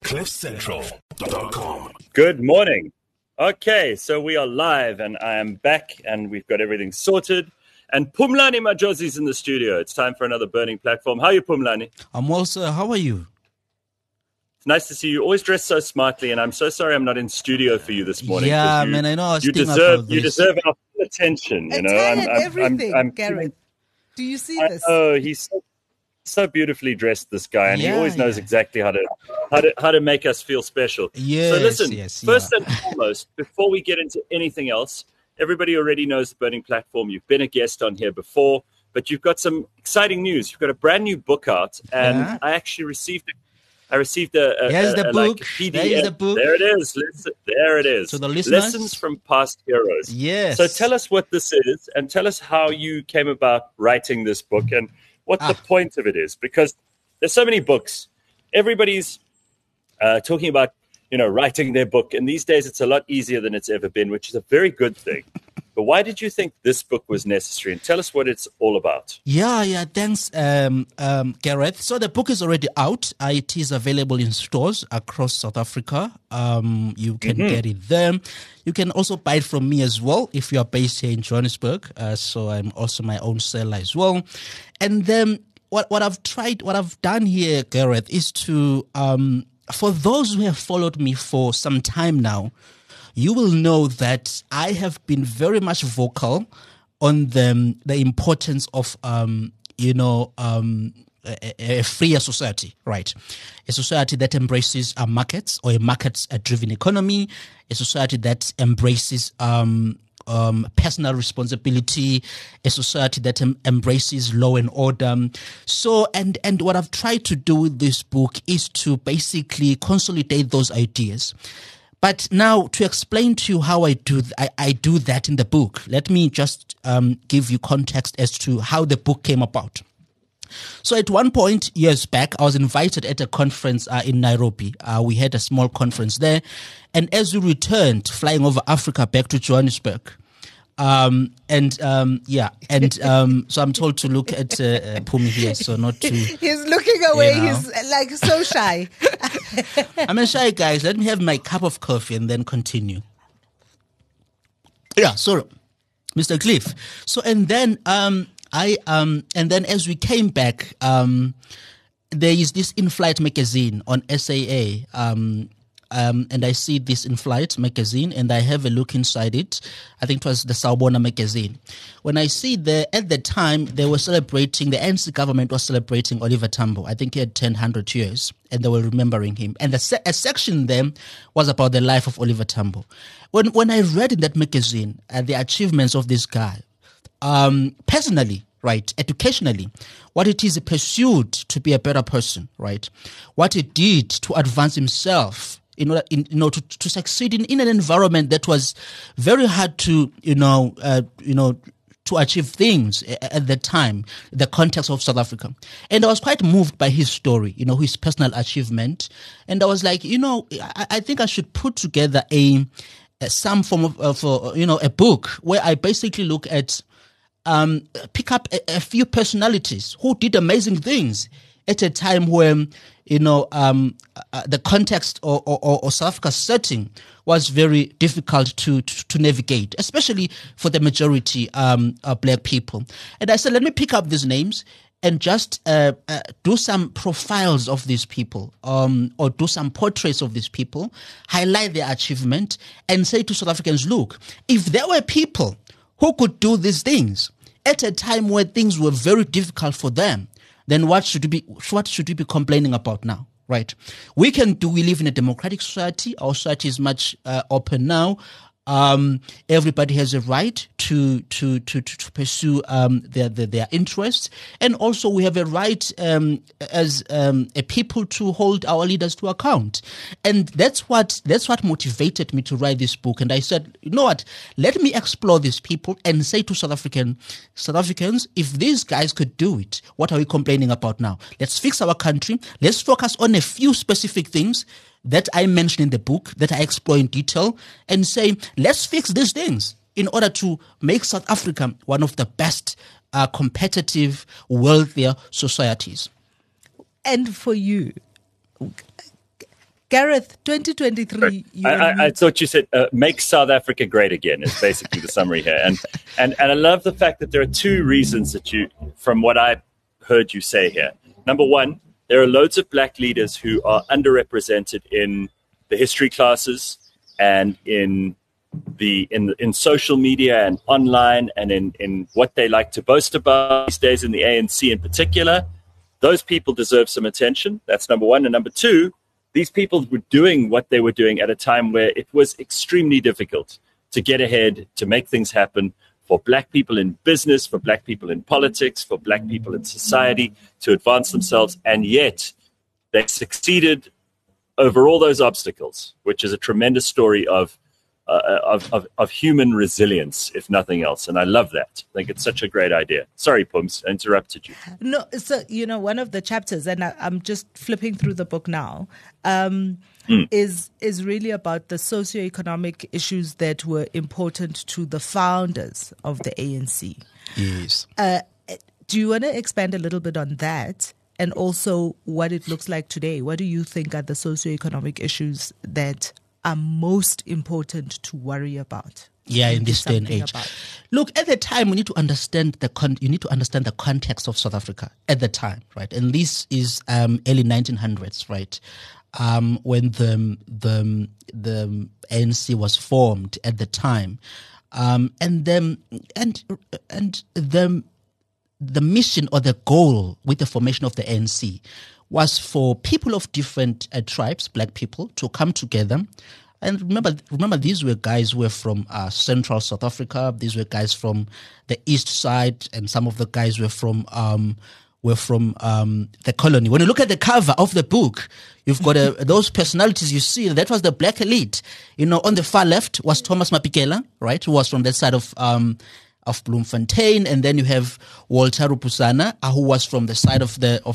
CliffCentral.com. Good morning. Okay, so we are live and I am back and we've got everything sorted. And Phumlani Majosi is in the studio. It's time for another Burning Platform. How are you, Phumlani? I'm well, sir. How are you? It's nice to see you. Always dressed so smartly, and I'm so sorry I'm not in studio for you this morning. Yeah, man, I know. I was you deserve our full attention. You know, I'm Gareth. Do you see this? Oh, he's so beautifully dressed, this guy, and he always knows exactly how to make us feel special. Yes, so listen, first and foremost, before we get into anything else, everybody already knows the Burning Platform. You've been a guest on here before, but you've got some exciting news. You've got a brand new book out, and I actually received it. I received a book. PDF. There is the book. There it is. There it is. So the listeners? Lessons from Past Heroes. Yes. So tell us what this is, and tell us how you came about writing this book, and what the point of it is. Because there's so many books. Everybody's talking about, writing their book, and these days it's a lot easier than it's ever been, which is a very good thing. But why did you think this book was necessary? And tell us what it's all about. Yeah. Thanks, Gareth. So the book is already out. It is available in stores across South Africa. You can get it there. You can also buy it from me as well if you are based here in Johannesburg. So I'm also my own seller as well. And then what I've done here, Gareth, is to for those who have followed me for some time now, you will know that I have been very much vocal on the importance of a freer society, right? A society that embraces markets, or a market-driven economy, a society that embraces personal responsibility, a society that embraces law and order. So, and what I've tried to do with this book is to basically consolidate those ideas. But now, to explain to you how I do that in the book, let me just give you context as to how the book came about. So at one point, years back, I was invited at a conference in Nairobi. We had a small conference there. And as we returned, flying over Africa back to Johannesburg, so I'm told to look at Phumi here, so not to... He's looking away. He's like so shy. I'm a shy guy. Let me have my cup of coffee and then continue. Yeah, so Mr. Cliff. So and then as we came back, there is this In-Flight magazine on SAA, and I see this In-Flight magazine, and I have a look inside it. I think it was the Sawubona magazine. When I see there, at the time, they were celebrating, the ANC government was celebrating Oliver Tambo. I think he had 100 years, and they were remembering him. And a section there was about the life of Oliver Tambo. When I read in that magazine the achievements of this guy, personally, right, educationally, what it is he pursued to be a better person, right, what he did to advance himself in order to succeed in an environment that was very hard to to achieve things at the time, the context of South Africa. And I was quite moved by his story, his personal achievement. And I was like, I think I should put together some form of a book where I basically look at pick up a few personalities who did amazing things at a time when the context or South Africa's setting was very difficult to navigate, especially for the majority of black people. And I said, let me pick up these names and just do some profiles of these people, or do some portraits of these people, highlight their achievement, and say to South Africans, look, if there were people who could do these things at a time where things were very difficult for them, then what should we be complaining about now, right? We live in a democratic society. Our society is much open now. Everybody has a right to pursue their interests, and also we have a right as a people to hold our leaders to account, and that's what motivated me to write this book. And I said, you know what? Let me explore these people and say to South Africans, if these guys could do it, what are we complaining about now? Let's fix our country. Let's focus on a few specific things that I mention in the book, that I explore in detail, and say, let's fix these things in order to make South Africa one of the best competitive, wealthier societies. And for you, Gareth, 2023. I thought you said make South Africa great again is basically the summary here. And I love the fact that there are two reasons that from what I heard you say here. Number one, there are loads of black leaders who are underrepresented in the history classes and in social media and online and in what they like to boast about these days in the ANC in particular. Those people deserve some attention. That's number one. And number two, these people were doing what they were doing at a time where it was extremely difficult to get ahead, to make things happen for black people in business, for black people in politics, for black people in society, to advance themselves. And yet they succeeded over all those obstacles, which is a tremendous story of human resilience, if nothing else. And I love that. I think it's such a great idea. Sorry, Pums, I interrupted you. No, so, one of the chapters, and I'm just flipping through the book now, is really about the socioeconomic issues that were important to the founders of the ANC. Yes. Do you want to expand a little bit on that? And also what it looks like today? What do you think are the socioeconomic issues that are most important to worry about? Yeah, in this day and age. Look, at the time, we need to understand the context of South Africa at the time, right? And this is early 1900s, right? When the ANC was formed at the time, and the mission or the goal with the formation of the ANC was for people of different tribes, black people, to come together. And remember, these were guys who were from central South Africa. These were guys from the east side, and some of the guys were from the colony. When you look at the cover of the book, you've got those personalities you see. That was the black elite. On the far left was Thomas Mapikela, right, who was from that side of Bloemfontein, and then you have Walter Rupusana, who was from the side of the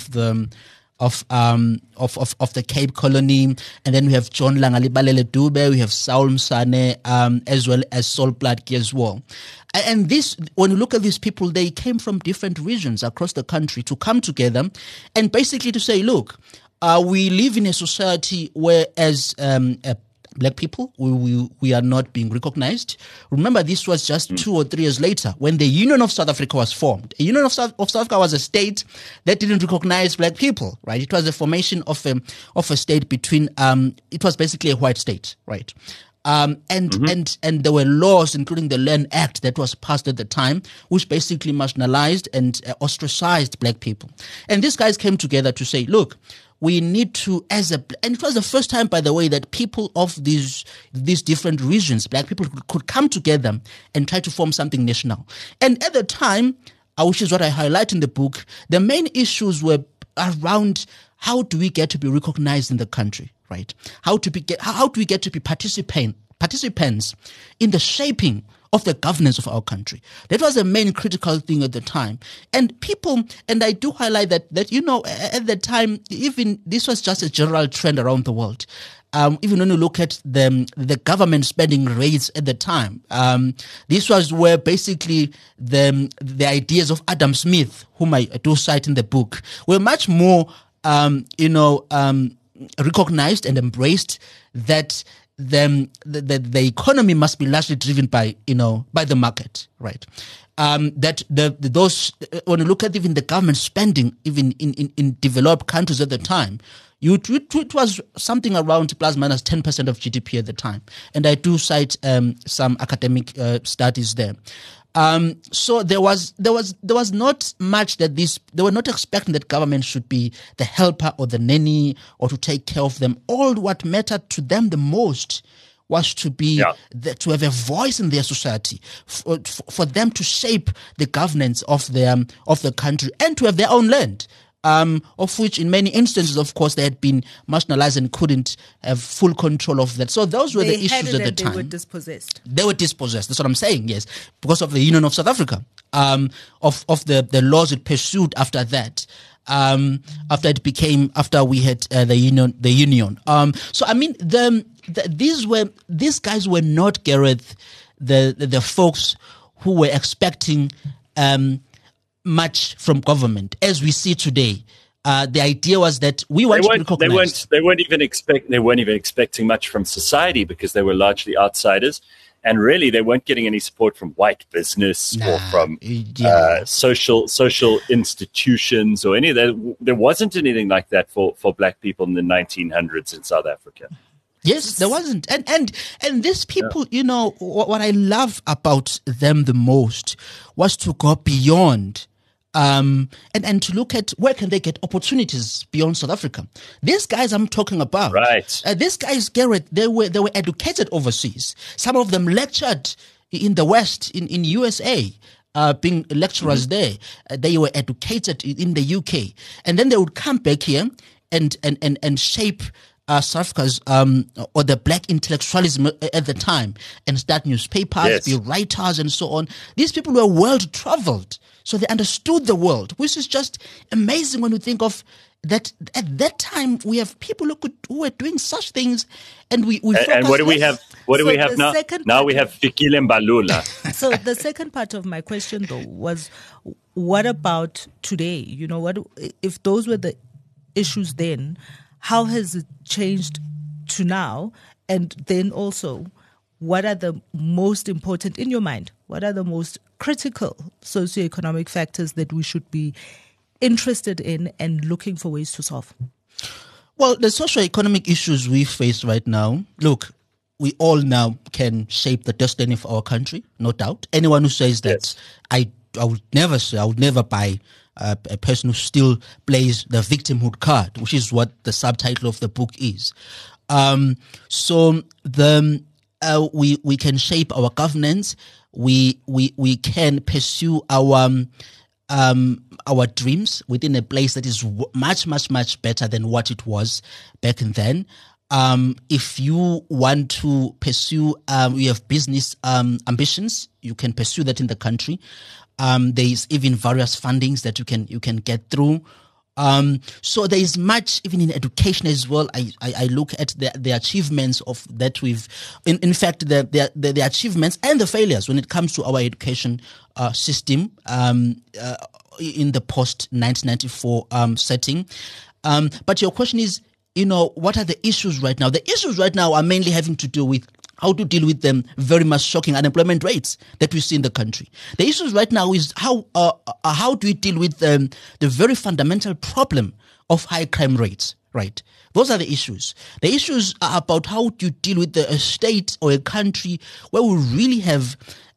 Cape Colony, and then we have John Langalibalele Dube, we have Saul Msane, as well as Sol Plaatje as well. And this, when you look at these people, they came from different regions across the country to come together and basically to say, look, we live in a society where as black people, we are not being recognized. Remember, this was just 2 or 3 years later when the Union of South Africa was formed. The Union of South Africa was a state that didn't recognize black people, right? It was a formation of a state between, it was basically a white state, right? And there were laws, including the Land Act that was passed at the time, which basically marginalized and ostracized black people. And these guys came together to say, look, we need to, and it was the first time, by the way, that people of these different regions, black people, could come together and try to form something national. And at the time, which is what I highlight in the book, the main issues were around how do we get to be recognized in the country, right? How do we get to be participants in the shaping of the governance of our country? That was the main critical thing at the time. And people, and I do highlight that at the time, even this was just a general trend around the world. Even when you look at the government spending rates at the time, this was where basically the ideas of Adam Smith, whom I do cite in the book, were much more recognized and embraced, that the economy must be largely driven by the market, right? That those, when you look at even the government spending, even in developed countries at the time, it was something around plus minus 10% of GDP at the time, and I do cite some academic studies there. So there was not much that they were not expecting that government should be the helper or the nanny or to take care of them. All what mattered to them the most was to be to have a voice in their society, for them to shape the governance of the country and to have their own land. Of which in many instances, of course, they had been marginalized and couldn't have full control of that. So those were the issues at the time. They were dispossessed. They were dispossessed. That's what I'm saying, yes. Because of the Union of South Africa, of the laws it pursued after that. After we had the union. So I mean, these guys were not, Gareth, the folks who were expecting much from government, as we see today. The idea was that we want to be recognized. They weren't even expecting much from society because they were largely outsiders, and really they weren't getting any support from white business or from social institutions or any of that. There wasn't anything like that for black people in the 1900s in South Africa. Yes, there wasn't. And these people, what I love about them the most was to go beyond and to look at where can they get opportunities beyond South Africa. These guys I'm talking about, right? These guys, Garrett, they were educated overseas. Some of them lectured in the West, in USA, being lecturers there. They were educated in the UK, and then they would come back here and shape South Africa's or the black intellectualism at the time, and start newspapers, be writers, and so on. These people were world traveled. So they understood the world, which is just amazing when you think of that. At that time, we have people who were doing such things, and we and what do we have? What do we have now? Now we have Fikile Mbalula. So the second part of my question, though, was what about today? What if those were the issues then? How has it changed to now? And then also, what are the most important, in your mind, what are the most critical socioeconomic factors that we should be interested in and looking for ways to solve? Well, the socioeconomic issues we face right now, look, we all now can shape the destiny of our country, no doubt. Anyone who says that, I would never buy a person who still plays the victimhood card, which is what the subtitle of the book is. So we can shape our governance. We can pursue our dreams within a place that is much better than what it was back then. If you want to pursue, you have business ambitions, you can pursue that in the country. There is even various fundings that you can get through. So there is much even in education as well. I look at the achievements of that we've, in fact, the achievements and the failures when it comes to our education system in the post 1994 setting. But your question is, what are the issues right now? The issues right now are mainly having to do with how to deal with them very much shocking unemployment rates that we see in the country. The issues right now is how do we deal with the very fundamental problem of high crime rates, right? Those are the issues. The issues are about how do you deal with a state or a country where we really have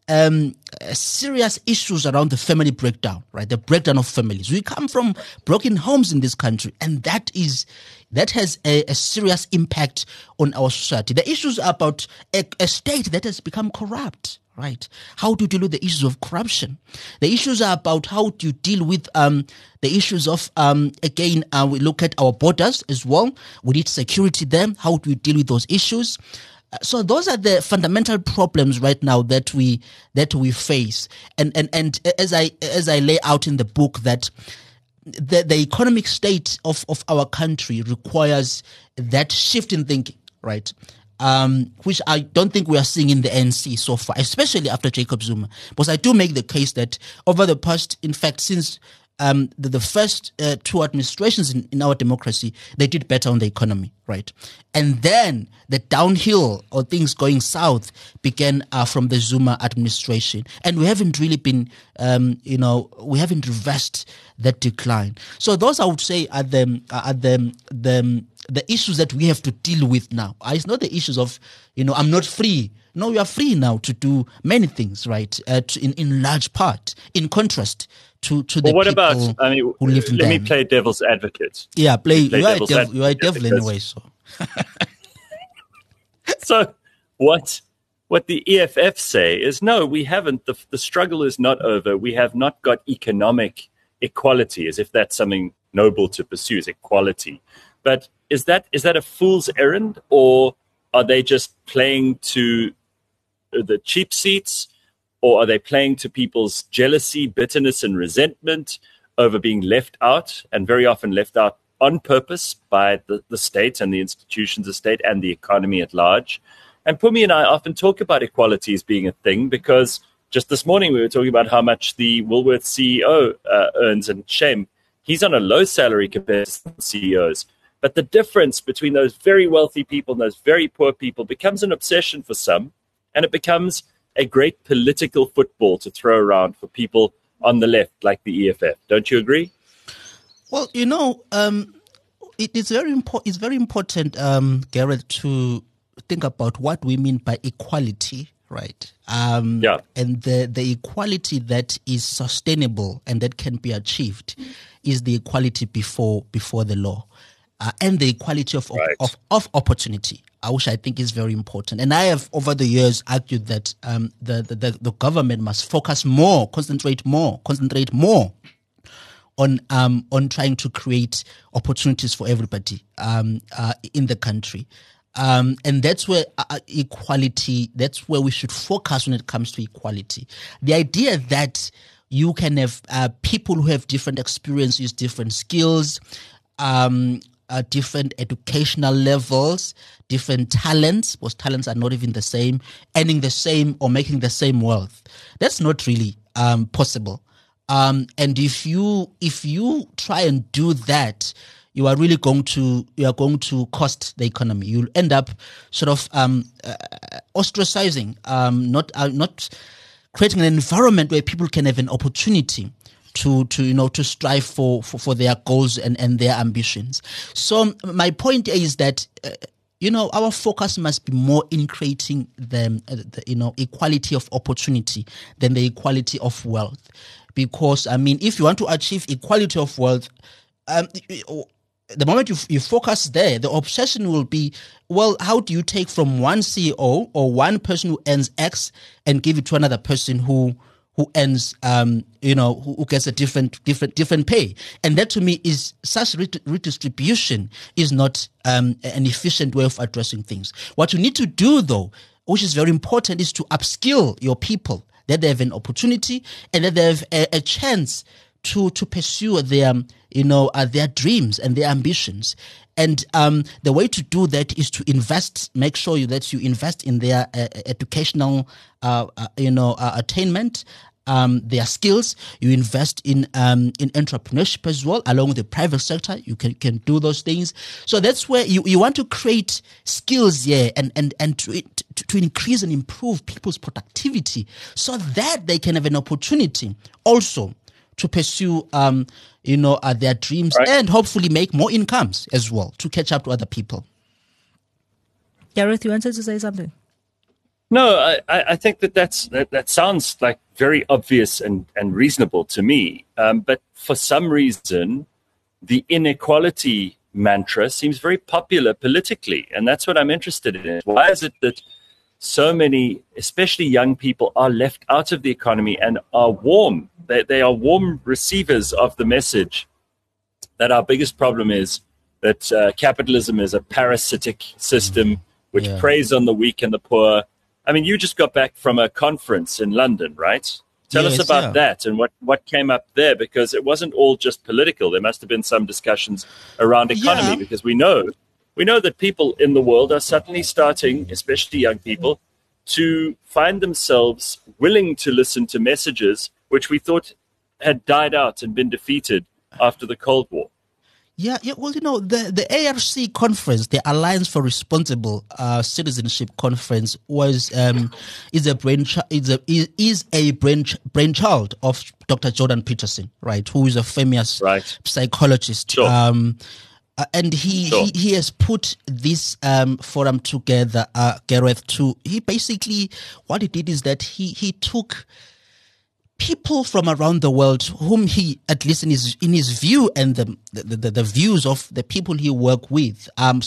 serious issues around the family breakdown, right? The breakdown of families. We come from broken homes in this country, and that has a serious impact on our society. The issues are about a state that has become corrupt, right? How do you deal with the issues of corruption? The issues are about how do you deal with the issues of, we look at our borders as well. We need security there. How do we deal with those issues? So those are the fundamental problems right now that we face, and as I lay out in the book, that the economic state of our country requires that shift in thinking, right? Which I don't think we are seeing in the ANC so far, especially after Jacob Zuma. Because I do make the case that over the past, in fact, since the first two administrations in our democracy, they did better on the economy, right? And then the downhill or things going south began from the Zuma administration, and we haven't really been, we haven't reversed that decline. So those, I would say, are the issues that we have to deal with now. It's not the issues of, I'm not free. No, you are free now to do many things, right? In large part, in contrast to the what people about, who live in let me play devil's advocate. Yeah, you are a devil anyway, so. So what the EFF say is, no, we haven't. The struggle is not over. We have not got economic equality, as if that's something noble to pursue, is equality. But is that a fool's errand, or are they just playing to the cheap seats, or are they playing to people's jealousy, bitterness, and resentment over being left out, and very often left out on purpose by the state and the institutions of state and the economy at large? And Phumi and I often talk about equality as being a thing, because just this morning we were talking about how much the Woolworths CEO earns, and shame He's on a low salary compared to some CEOs. But the difference between those very wealthy people and those very poor people becomes an obsession for some, and it becomes a great political football to throw around for people on the left, like the EFF. Don't you agree? Well, it's very important, Gareth, to think about what we mean by equality, right? And the equality that is sustainable and that can be achieved is the equality before the law, and the equality of opportunity, which I think is very important. And I have over the years argued that the government must concentrate more on trying to create opportunities for everybody in the country. And that's where equality, that's where we should focus when it comes to equality. The idea that you can have people who have different experiences, different skills, different educational levels, different talents, because talents are not even the same, earning the same or making the same wealth. That's not really possible. And if you try and do that, you are really going to cost the economy. You'll end up sort of ostracizing, not creating an environment where people can have an opportunity to strive for their goals and their ambitions. So my point is that our focus must be more in creating the equality of opportunity than the equality of wealth. Because if you want to achieve equality of wealth, the moment you focus there, the obsession will be, well, how do you take from one CEO or one person who earns X and give it to another person who earns, who gets a different pay? And that to me is such redistribution is not an efficient way of addressing things. What you need to do, though, which is very important, is to upskill your people, that they have an opportunity and that they have a chance to pursue their dreams and their ambitions. And the way to do that is to make sure that you invest in their educational, attainment, their skills. You invest in entrepreneurship as well, along with the private sector. You can do those things. So that's where you want to create skills here and to increase and improve people's productivity so that they can have an opportunity also to pursue, their dreams, right, and hopefully make more incomes as well to catch up to other people. Gareth, you wanted to say something? No, I think that sounds like very obvious and reasonable to me. But for some reason, the inequality mantra seems very popular politically, and that's what I'm interested in. Why is it that so many, especially young people, are left out of the economy and are warm? They are warm receivers of the message that our biggest problem is that capitalism is a parasitic system which preys on the weak and the poor. I mean, you just got back from a conference in London, right? Tell us about that and what came up there, because it wasn't all just political. There must have been some discussions around economy, because we know that people in the world are suddenly starting, especially young people, to find themselves willing to listen to messages which we thought had died out and been defeated after the Cold War. Yeah. Well, the ARC conference, the Alliance for Responsible Citizenship Conference, is a brainchild of Dr. Jordan Peterson, right? Who is a famous psychologist. Sure. And he has put this forum together, Gareth. He basically, what he did is that he took people from around the world whom he, at least in his view and the views of the people he work with, right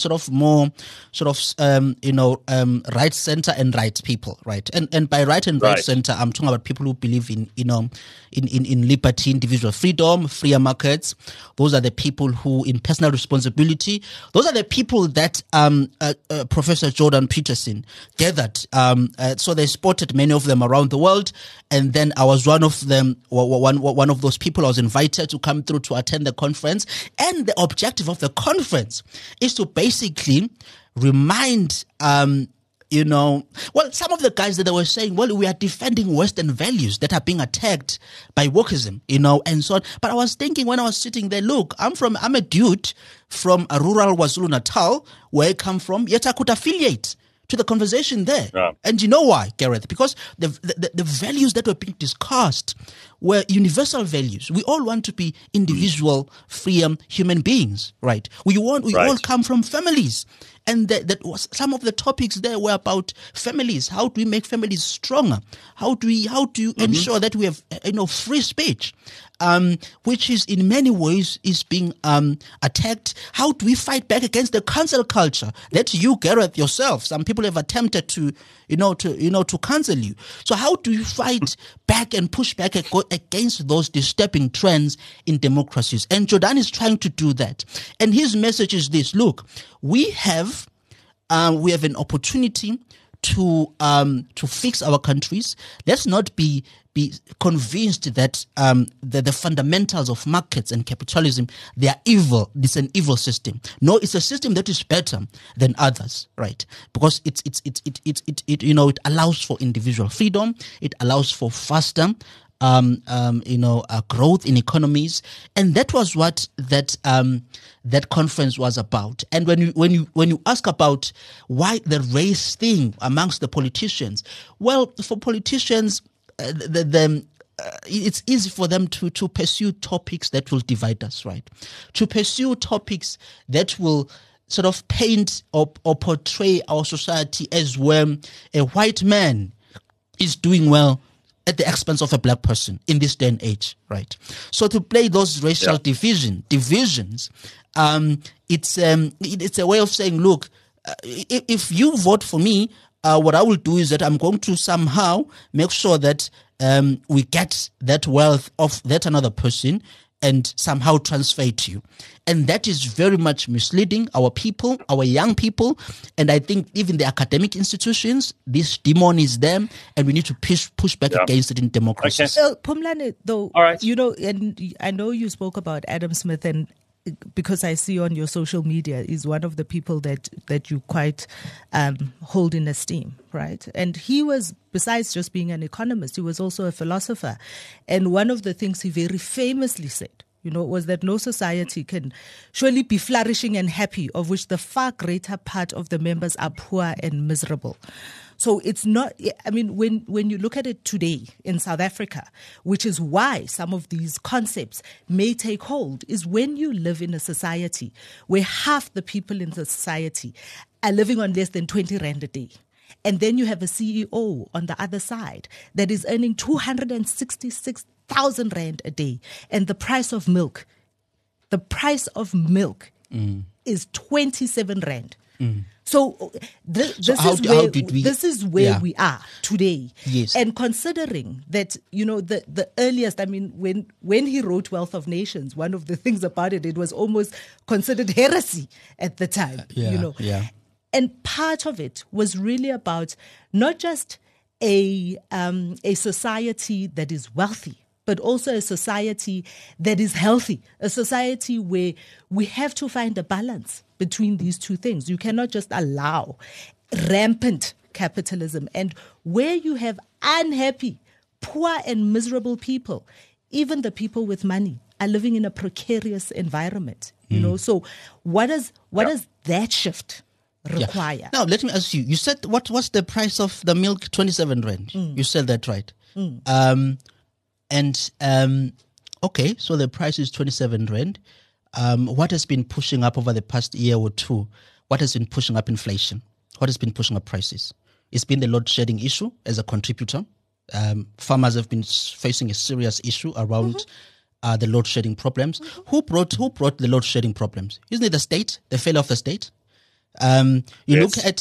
center and right people, right? And by right and right center, I'm talking about people who believe in liberty, individual freedom, freer markets. Those are the people who, in personal responsibility, those are the people that Professor Jordan Peterson gathered. So they spotted many of them around the world, and then I was one of those people. I was invited to come through to attend the conference, and the objective of the conference is to basically remind some of the guys that they were saying, well, we are defending Western values that are being attacked by wokeism, and so on. But I was thinking when I was sitting there, look, I'm a dude from a rural KwaZulu-Natal, where I come from, yet I could affiliate to the conversation there. Yeah. And you know why, Gareth? Because the values that were being discussed were universal values. We all want to be individual, free human beings, right? We all come from families. And that was some of the topics there were about families. How do we make families stronger? How do you ensure that we have free speech, which is in many ways is being attacked? How do we fight back against the cancel culture that you, Gareth, yourself? Some people have attempted to cancel you. So how do you fight back and push back against those disturbing trends in democracies? And Jordan is trying to do that. And his message is this: look, we have an opportunity to fix our countries. Let's not be convinced that the fundamentals of markets and capitalism, they are evil. It's an evil system. No, it's a system that is better than others, right? Because it allows for individual freedom. It allows for faster growth in economies, and that was what that conference was about. And when you ask about why the race thing amongst the politicians, well, for politicians, it's easy for them to pursue topics that will divide us, right? To pursue topics that will sort of paint or portray our society as where a white man is doing well at the expense of a black person in this day and age, right? So to play those racial divisions, it's a way of saying, look, if you vote for me, what I will do is that I'm going to somehow make sure that we get that wealth of that another person and somehow transfer it to you. And that is very much misleading our people, our young people. And I think even the academic institutions, this demon is them, and we need to push back against it in democracy. Okay. Phumlani, though, all right. And I know you spoke about Adam Smith, and because I see on your social media, is one of the people that you quite hold in esteem, right? And he was, besides just being an economist, he was also a philosopher. And one of the things he very famously said, was that no society can surely be flourishing and happy, of which the far greater part of the members are poor and miserable. So it's not, when you look at it today in South Africa, which is why some of these concepts may take hold, is when you live in a society where half the people in the society are living on less than 20 Rand a day. And then you have a CEO on the other side that is earning 266,000 Rand a day. And the price of milk is 27 Rand. So this is where we are today. Yes. And considering that, the earliest, when he wrote Wealth of Nations, one of the things about it was almost considered heresy at the time, Yeah. And part of it was really about not just a society that is wealthy, but also a society that is healthy, a society where we have to find a balance between these two things. You cannot just allow rampant capitalism. And where you have unhappy, poor and miserable people, even the people with money are living in a precarious environment. So what does that shift require? Yeah. Now, let me ask you, you said, what's the price of the milk? 27 Rand. You said that right. Okay, so the price is 27 Rand. What has been pushing up over the past year or two? What has been pushing up inflation? What has been pushing up prices? It's been the load shedding issue as a contributor. Farmers have been facing a serious issue around the load shedding problems. Who brought the load shedding problems? Isn't it the state? The failure of the state? You look at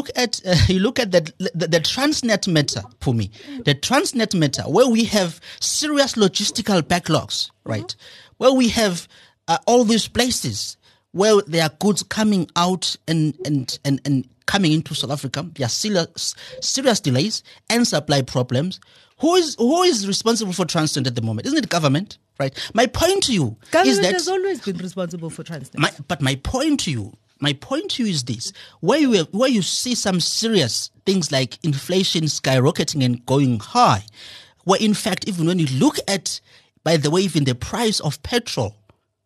the Transnet matter, Phumi. The Transnet matter, where we have serious logistical backlogs, right? Where we have all these places where there are goods coming out and coming into South Africa. There are serious delays and supply problems. Who is responsible for Transnet at the moment? Isn't it government? Right. My point to you government is that has always been responsible for Transnet. But my point to you My point to you is this: where you see some serious things like inflation skyrocketing and going high, where in fact, even when you look at, by the way, even the price of petrol,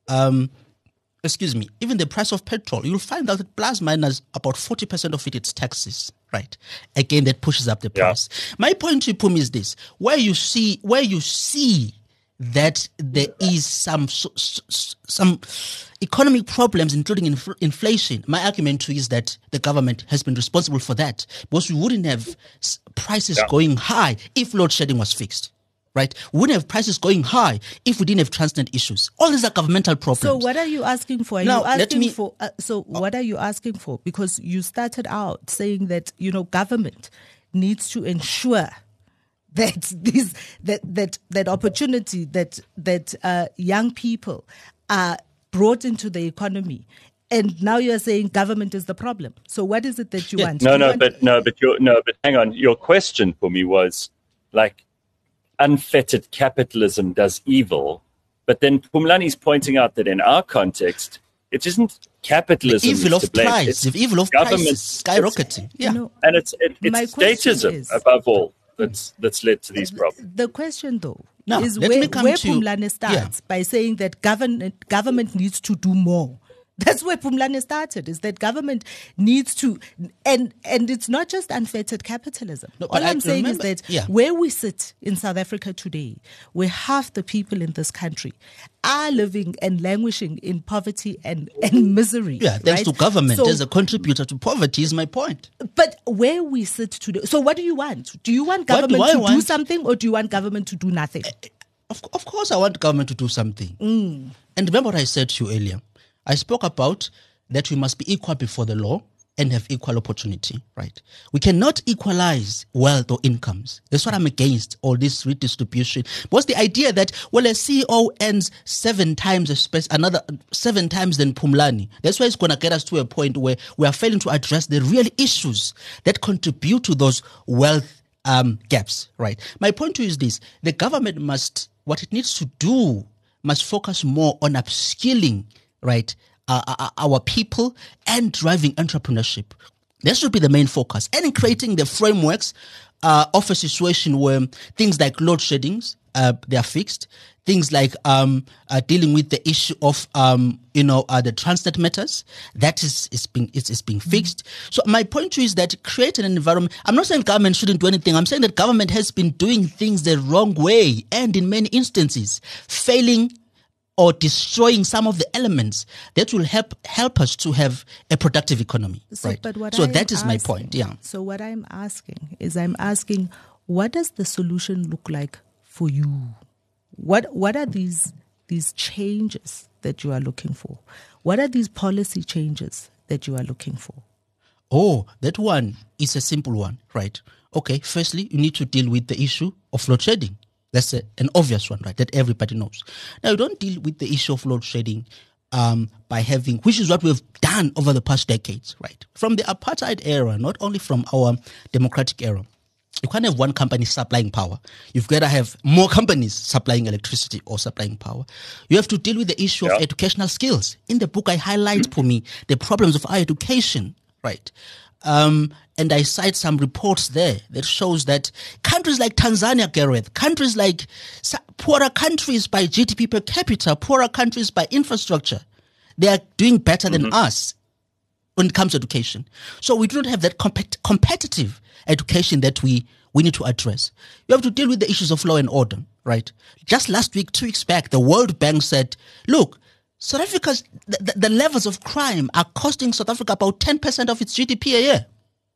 even the price of petrol, you'll find out that plus minus about 40% of it's taxes, right? Again, that pushes up the price. My point to you, Pumi, is this: where you see that there is some economic problems, including inflation. My argument to you is that the government has been responsible for that, because we wouldn't have prices going high if load shedding was fixed. Right? We wouldn't have prices going high if we didn't have Transnet issues. All these are governmental problems. So what are you asking for? What are you asking for? Because you started out saying that, government needs to ensure that opportunity that young people are brought into the economy. And now you're saying government is the problem. So what is it that you want? But hang on. Your question for me was like, unfettered capitalism does evil, but then Phumlani's pointing out that in our context, it isn't capitalism. The evil of price, the evil of government skyrocketing. And it's statism above all that's led to these problems. The question, though, is where Phumlani starts by saying that government needs to do more. That's where Phumlani started, is that government needs to, and it's not just unfettered capitalism. All I'm saying is that where we sit in South Africa today, where half the people in this country are living and languishing in poverty and misery. Yeah, thanks to government as a contributor to poverty is my point. But where we sit today, so what do you want? Do you want government to do something, or do you want government to do nothing? Of course I want government to do something. And remember what I said to you earlier. I spoke about that we must be equal before the law and have equal opportunity, right? We cannot equalize wealth or incomes. That's what I'm against, all this redistribution. What's the idea that, well, a CEO earns 7 times another 7 times than Phumlani? That's why it's going to get us to a point where we are failing to address the real issues that contribute to those wealth gaps, right? My point to you is this: the government must focus more on upskilling, right, our people, and driving entrepreneurship. That should be the main focus. And in creating the frameworks of a situation where things like load sheddings, they are fixed. Things like dealing with the issue of the Transnet matters, that is being fixed. So my point to you is that create an environment. I'm not saying government shouldn't do anything. I'm saying that government has been doing things the wrong way, and in many instances failing or destroying some of the elements that will help us to have a productive economy. Right? So that is my point. Yeah. So what I'm asking is, what does the solution look like for you? What are these changes that you are looking for? What are these policy changes that you are looking for? Oh, that one is a simple one, right? Okay, firstly, you need to deal with the issue of load shedding. That's an obvious one, right, that everybody knows. Now, you don't deal with the issue of load shedding by having, which is what we've done over the past decades, right? From the apartheid era, not only from our democratic era. You can't have one company supplying power. You've got to have more companies supplying electricity or supplying power. You have to deal with the issue of educational skills. In the book, I highlight, for me, the problems of our education, right? And I cite some reports there that shows that countries like Tanzania, Gareth, countries like poorer countries by GDP per capita, poorer countries by infrastructure, they are doing better than us when it comes to education. So we do not have that competitive education that we need to address. You have to deal with the issues of law and order, right? Just last week, 2 weeks back, the World Bank said, look, South Africa's the levels of crime are costing South Africa about 10% of its GDP a year.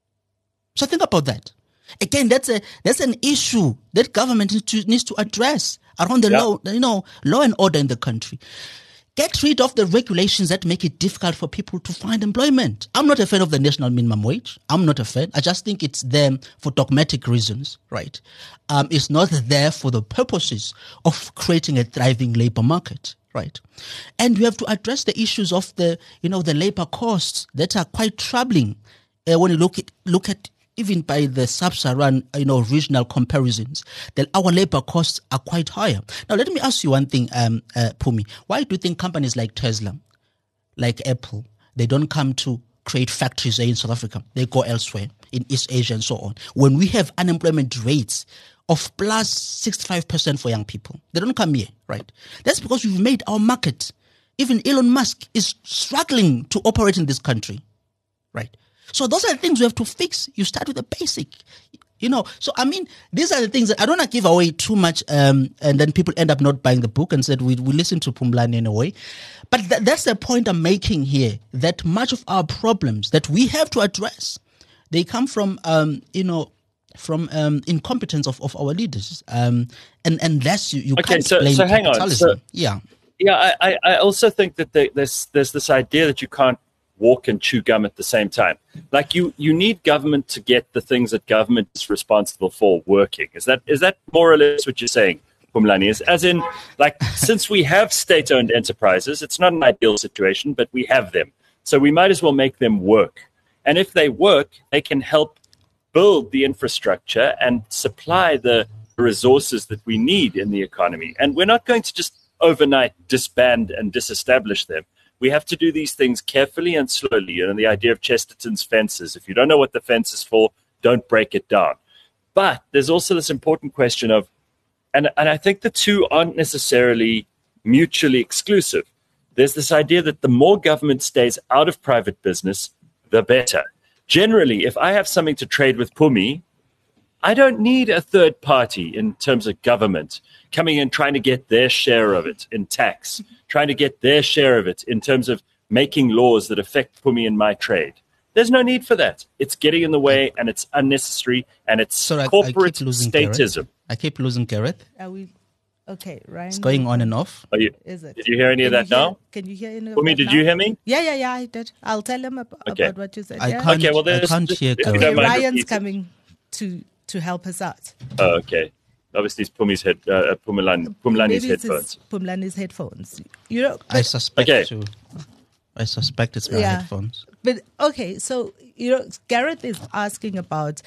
So think about that. Again, that's an issue that government needs to address around the law and order in the country. Get rid of the regulations that make it difficult for people to find employment. I'm not a fan of the national minimum wage. I'm not a fan. I just think it's there for dogmatic reasons, right? It's not there for the purposes of creating a thriving labor market, right? And we have to address the issues of the labor costs that are quite troubling when you look at even by the sub-Saharan, regional comparisons, that our labor costs are quite higher. Now, let me ask you one thing, Pumi. Why do you think companies like Tesla, like Apple, They don't come to create factories in South Africa. They go elsewhere, in East Asia and so on. When we have unemployment rates of plus 65% for young people, they don't come here, right? That's because we've made our market. Even Elon Musk is struggling to operate in this country, right? So those are the things we have to fix. You start with the basic, So, I mean, these are the things that I don't want to give away too much, and then people end up not buying the book and said, we listen to Phumlani in a way. But that's the point I'm making here, that much of our problems that we have to address, they come from, incompetence of our leaders. And unless you can't blame hang on. capitalism. I also think that there's this idea that you can't walk and chew gum at the same time. Like you need government to get the things that government is responsible for working. Is that more or less what you're saying, Phumlani? As in, like, since we have state-owned enterprises, it's not an ideal situation, but we have them. So we might as well make them work. And if they work, they can help build the infrastructure and supply the resources that we need in the economy. And we're not going to just overnight disband and disestablish them. We have to do these things carefully and slowly. The idea of Chesterton's fences. If you don't know what the fence is for, don't break it down. But there's also this important question of, and I think the two aren't necessarily mutually exclusive. There's this idea that the more government stays out of private business, the better. Generally, if I have something to trade with Phumi, I don't need a third party in terms of government coming in trying to get their share of it in tax, trying to get their share of it in terms of making laws that affect Phumi and my trade. There's no need for that. It's getting in the way, and it's unnecessary, and it's corporate statism. I keep losing Gareth. Are we okay, Ryan? It's going on and off. Is it? Did you hear any of that now? Can you hear any of Phumi, that did now? you hear me? Yeah, I did. I'll tell him about what you said. I can't hear Gareth. Okay, Ryan's coming to help us out. Oh, okay. Obviously, it's Phumlani's headphones. Phumlani's headphones. I suspect I suspect it's my headphones. But okay, so Gareth is asking about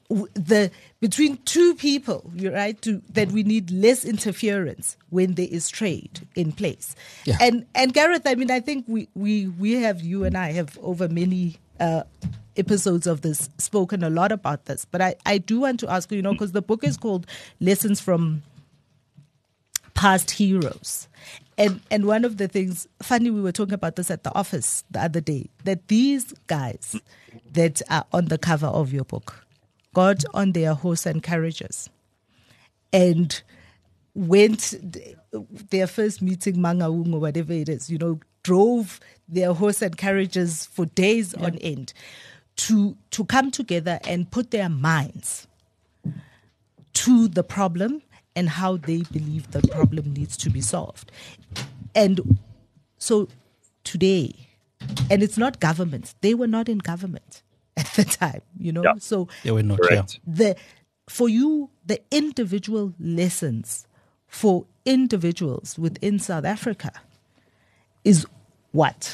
between two people, right? That we need less interference when there is trade in place. Yeah. And Gareth, I mean, I think we have, you and I have over many episodes of this spoken a lot about this, but I do want to ask you, because the book is called Lessons from Past Heroes. And one of the things, funny, we were talking about this at the office the other day, that these guys that are on the cover of your book got on their horse and carriages and went their first meeting, Mangaung or whatever it is, drove their horse and carriages for days on end to come together and put their minds to the problem and how they believe the problem needs to be solved. And so today, and it's not government, they were not in government at the time, Yeah. So they were not. Correct. Yeah. The individual lessons for individuals within South Africa is what?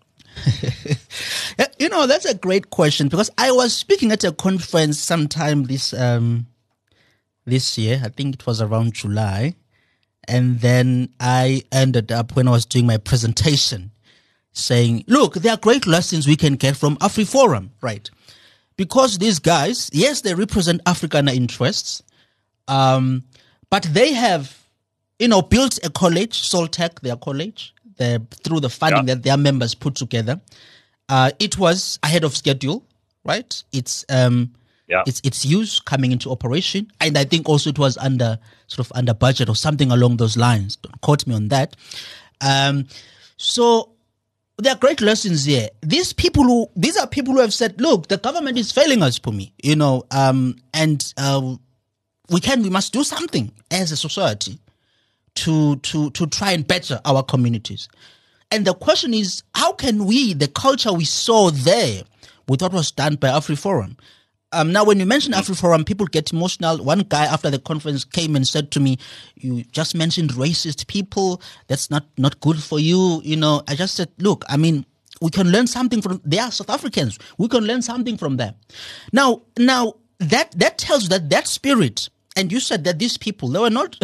That's a great question, because I was speaking at a conference sometime this year. I think it was around July. And then I ended up, when I was doing my presentation, saying, look, there are great lessons we can get from AfriForum, right? Because these guys, yes, they represent African interests, but they have, built a college, Soltech, their college, through the funding that their members put together. It was ahead of schedule, right? It's use coming into operation, and I think also it was under budget or something along those lines. Don't quote me on that. So there are great lessons here. These are people who have said, look, the government is failing us, Phumi, and we must do something as a society to try and better our communities. And the question is, how can the culture we saw there with what was done by AfriForum? Now, when you mention AfriForum, people get emotional. One guy after the conference came and said to me, you just mentioned racist people. That's not good for you. I just said, look, I mean, we can learn something from, they are South Africans. We can learn something from them. Now that tells that spirit, and you said that these people, they were not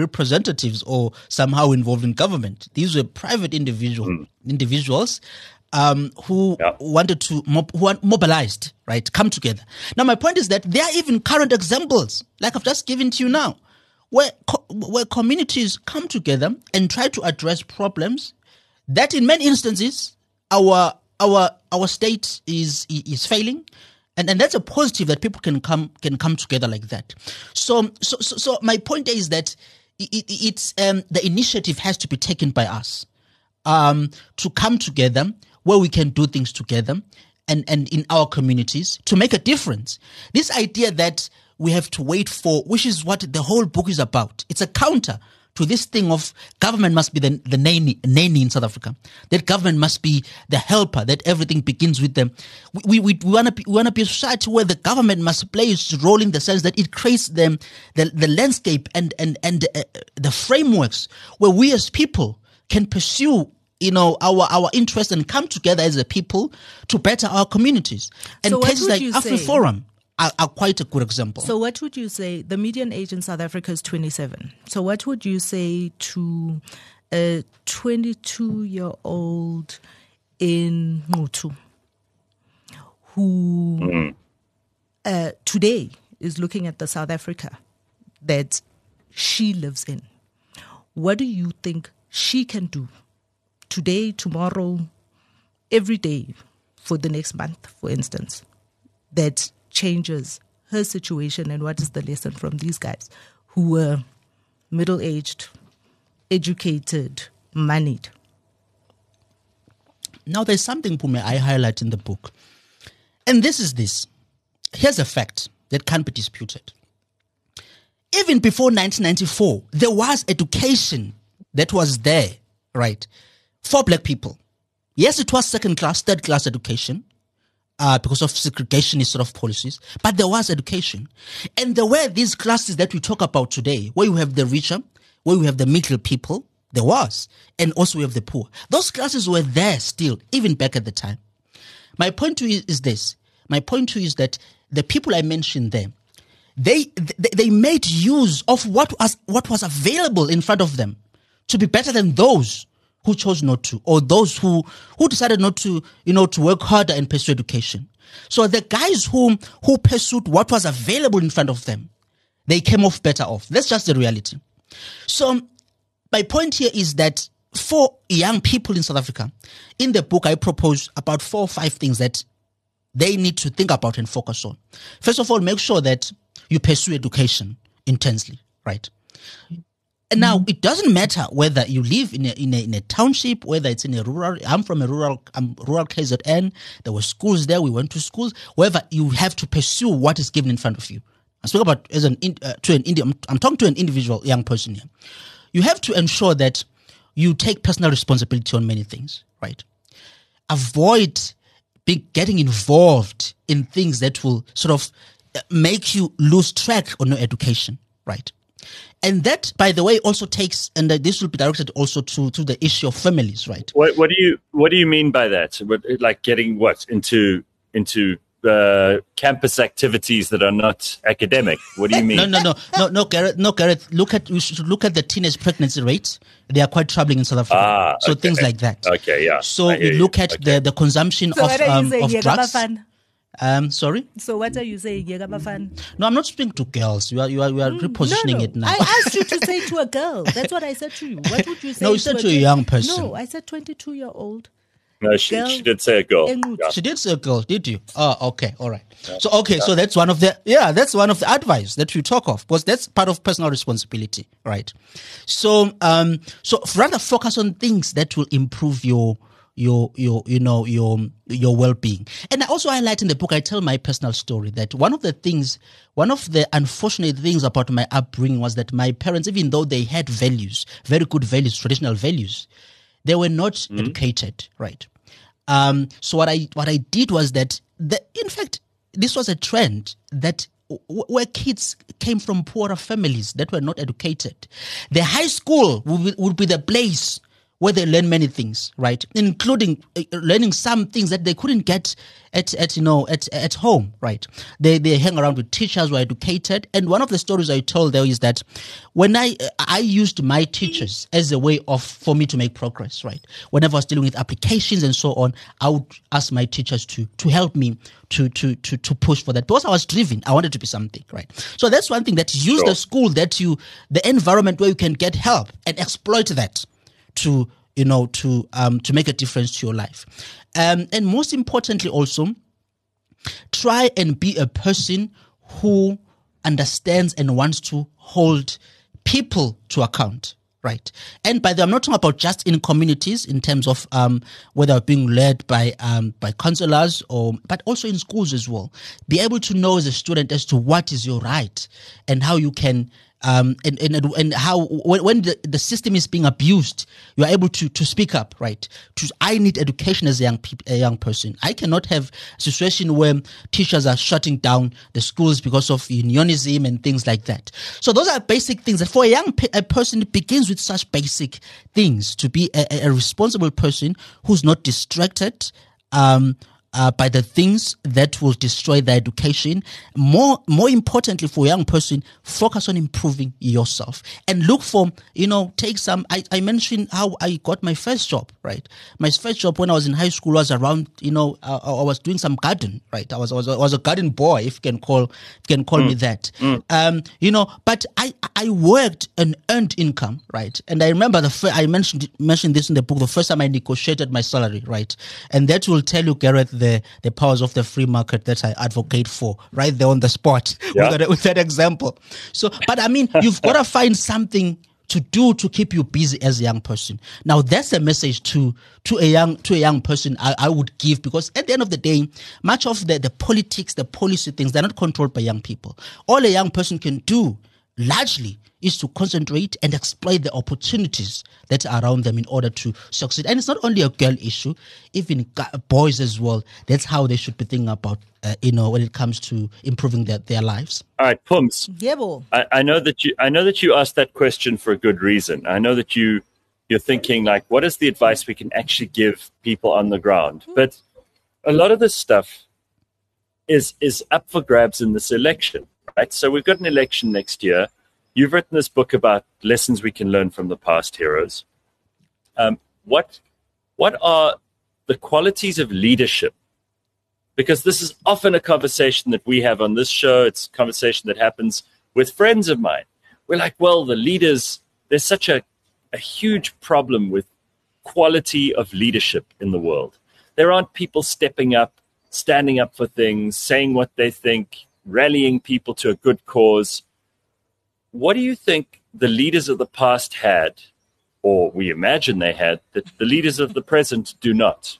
representatives or somehow involved in government. These were private individuals. who wanted to, who are mobilized, right, come together. Now, my point is that there are even current examples, like I've just given to you now, where communities come together and try to address problems that, in many instances, our state is failing. And that's a positive that people can come together like that. So my point is that it's the initiative has to be taken by us to come together where we can do things together and in our communities to make a difference. This idea that we have to wait for, which is what the whole book is about. It's a counter to this thing of government must be the nanny in South Africa. That government must be the helper. That everything begins with them. We want to be a society where the government must play its role in the sense that it creates the landscape and the frameworks where we as people can pursue our interests and come together as a people to better our communities. And so cases like AfriForum are quite a good example. So what would you say? The median age in South Africa is 27. So what would you say to a 22-year-old in Mutsu who today is looking at the South Africa that she lives in? What do you think she can do today, tomorrow, every day for the next month, for instance, that changes her situation? And what is the lesson from these guys who were middle-aged, educated, moneyed? Now, there's something, Pume, I highlight in the book. And this is this. Here's a fact that can't be disputed. Even before 1994, there was education that was there, right, for black people. Yes, it was second class, third class education, because of segregationist sort of policies, but there was education. And there were these classes that we talk about today, where you have the richer, where you have the middle people, there was, and also we have the poor. Those classes were there still, even back at the time. My point to you is this. My point to you is that the people I mentioned there, they made use of what was available in front of them to be better than those who chose not to, or those who decided not to, to work harder and pursue education. So the guys who pursued what was available in front of them, they came off better off. That's just the reality. So my point here is that for young people in South Africa, in the book I propose about 4 or 5 things that they need to think about and focus on. First of all, make sure that you pursue education intensely, right? And now, it doesn't matter whether you live in a township, whether it's in a rural. I'm from rural KZN. There were schools there. We went to schools. Wherever, you have to pursue what is given in front of you. I speak about I'm talking to an individual young person here. You have to ensure that you take personal responsibility on many things, right? Avoid getting involved in things that will sort of make you lose track on your education, right? And that, by the way, also takes, and this will be directed also to the issue of families, right? What do you mean by that? Like getting into campus activities that are not academic? What do you mean? No, Gareth. You should look at the teenage pregnancy rates. They are quite troubling in South Africa. So things like that. Okay, yeah. So you look at the consumption of drugs. Sorry? So what are you saying, Yegabafan? No, I'm not speaking to girls. You are repositioning it now. I asked you to say to a girl. That's what I said to you. What would you say? No, you said to a young person. No, I said 22-year-old. No, she did say a girl. Yeah. She did say a girl, did you? Oh, okay, all right. Yeah. So that's one of the advice that you talk of, because that's part of personal responsibility, right? So rather focus on things that will improve your well-being. And I also highlight in the book, I tell my personal story that one of the unfortunate things about my upbringing was that my parents, even though they had values, very good values, traditional values, they were not educated, right? So what I did was that in fact, this was a trend that where kids came from poorer families that were not educated. The high school would be the place where they learn many things, right? Including learning some things that they couldn't get at home, right? They hang around with teachers who are educated. And one of the stories I told there is that when I used my teachers as a way for me to make progress, right? Whenever I was dealing with applications and so on, I would ask my teachers to help me to push for that, because I was driven. I wanted to be something, right? So that's one thing, that use the school, the environment where you can get help and exploit that to make a difference to your life. And most importantly also, try and be a person who understands and wants to hold people to account, right? And by that, I'm not talking about just in communities in terms of whether being led by counselors but also in schools as well. Be able to know as a student as to what is your right and how you can and how when the system is being abused, you are able to speak up, right? I need education as a young person. I cannot have a situation where teachers are shutting down the schools because of unionism and things like that. So those are basic things that for a person, it begins with such basic things, to be a responsible person who's not distracted by the things that will destroy their education. More importantly, for a young person, focus on improving yourself and look for, take some. I mentioned how I got my first job, right? My first job when I was in high school was around, I was doing some garden, right? I was a garden boy, if you can call me that. But I worked and earned income, right? And I remember I mentioned this in the book, the first time I negotiated my salary, right? And that will tell you, Gareth, the powers of the free market that I advocate for, right there on the spot with that example. So, but I mean, you've got to find something to do to keep you busy as a young person. Now, that's a message to a young person I would give, because at the end of the day, much of the politics, the policy things, they're not controlled by young people. All a young person can do largely is to concentrate and exploit the opportunities that are around them in order to succeed. And it's not only a girl issue, even boys as well. That's how they should be thinking about, when it comes to improving their lives. All right, Pums. Yebo. I know that you asked that question for a good reason. I know that you're thinking, like, what is the advice we can actually give people on the ground? But a lot of this stuff is up for grabs in this election, right? So we've got an election next year. You've written this book about lessons we can learn from the past heroes. What are the qualities of leadership? Because this is often a conversation that we have on this show. It's a conversation that happens with friends of mine. We're like, well, the leaders, there's such a huge problem with quality of leadership in the world. There aren't people stepping up, standing up for things, saying what they think, rallying people to a good cause. What do you think the leaders of the past had, or we imagine they had, that the leaders of the present do not?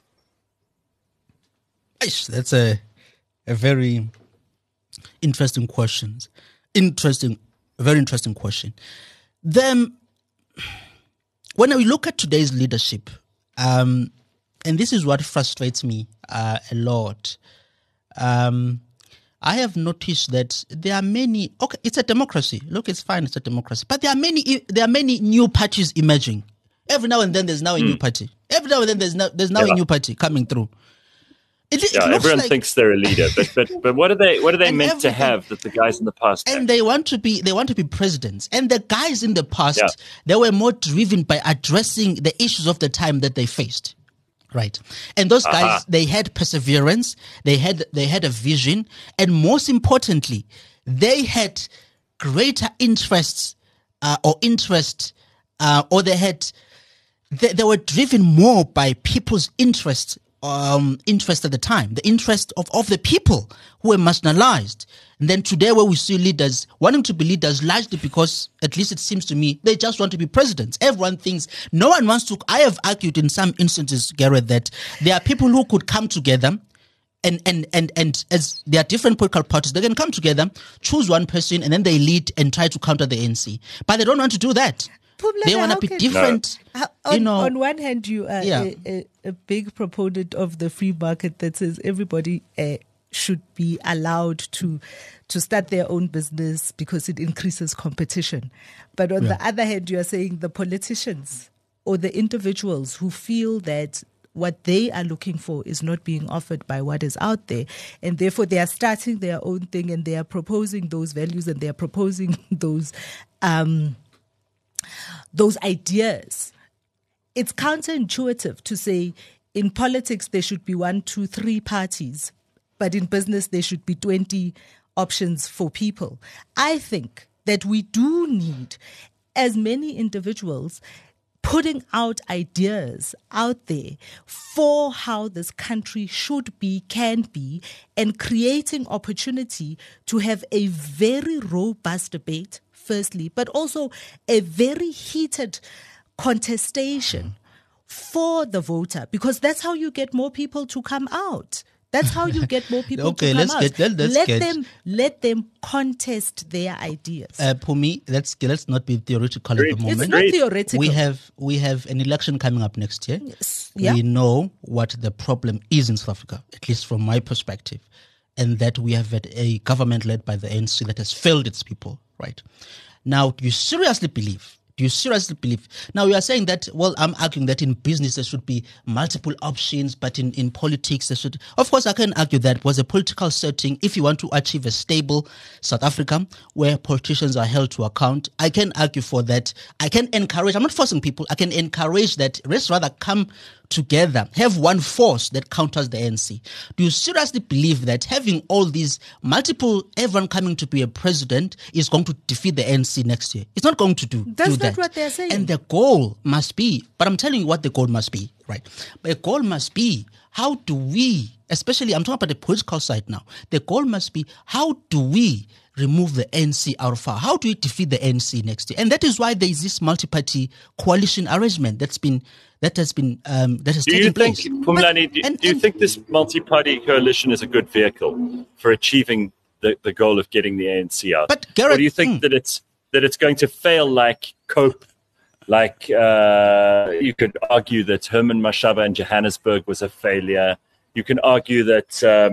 That's a very interesting question. Very interesting question. Then, when we look at today's leadership, and this is what frustrates me a lot, I have noticed that there are many. Okay, it's a democracy. Look, it's fine. It's a democracy, but there are many new parties emerging. Every now and then, there's now a new party. Every now and then, there's now a new party coming through. Everyone thinks they're a leader, but what are they meant to have that the guys in the past had? And they want to be presidents. And the guys in the past, they were more driven by addressing the issues of the time that they faced. Right. And those guys, they had perseverance, they had a vision, and most importantly, they had greater interests, or they were driven more by people's interest at the time, the interest of the people who were marginalized. And then today, where we see leaders wanting to be leaders, largely because, at least it seems to me, they just want to be presidents. Everyone thinks, no one wants to. I have argued in some instances, Gareth, that there are people who could come together and as there are different political parties, they can come together, choose one person, and then they lead and try to counter the ANC. But they don't want to do that. They want to be different. On one hand, you are a big proponent of the free market that says everybody should be allowed to start their own business because it increases competition. But on the other hand, you are saying the politicians or the individuals who feel that what they are looking for is not being offered by what is out there, and therefore they are starting their own thing, and they are proposing those values, and they are proposing those ideas. It's counterintuitive to say in politics there should be 1, 2, 3 parties, but in business there should be 20 options for people. I think that we do need as many individuals putting out ideas out there for how this country should be, can be, and creating opportunity to have a very robust debate, firstly, but also a very heated contestation for the voter, because that's how you get more people to come out. That's how you get more people to come out. Let them contest their ideas. Pumi, let's not be theoretical at the moment. It's not theoretical. We have an election coming up next year. Yes. Yeah. We know what the problem is in South Africa, at least from my perspective, and that we have had a government led by the ANC that has failed its people. Right now, do you seriously believe? Now, you are saying that, well, I'm arguing that in business there should be multiple options, but in politics there should... Of course, I can argue that was a political setting. If you want to achieve a stable South Africa where politicians are held to account, I can argue for that. I can encourage, I'm not forcing people, I can encourage that let's rather come together, have one force that counters the ANC. Do you seriously believe that having all these everyone coming to be a president is going to defeat the ANC next year? It's not going to do That's that. not what they're saying. And the goal must be, but I'm telling you what the goal must be, right? The goal must be, how do we, especially I'm talking about the political side now, the goal must be, how do we remove the ANC out of power? How do we defeat the ANC next year? And that is why there is this multi-party coalition arrangement that has taken place. Phumlani, do you think this multi-party coalition is a good vehicle for achieving the goal of getting the ANC out? But Gareth, or do you think that it's going to fail like COPE? Like you could argue that Herman Mashaba in Johannesburg was a failure. You can argue that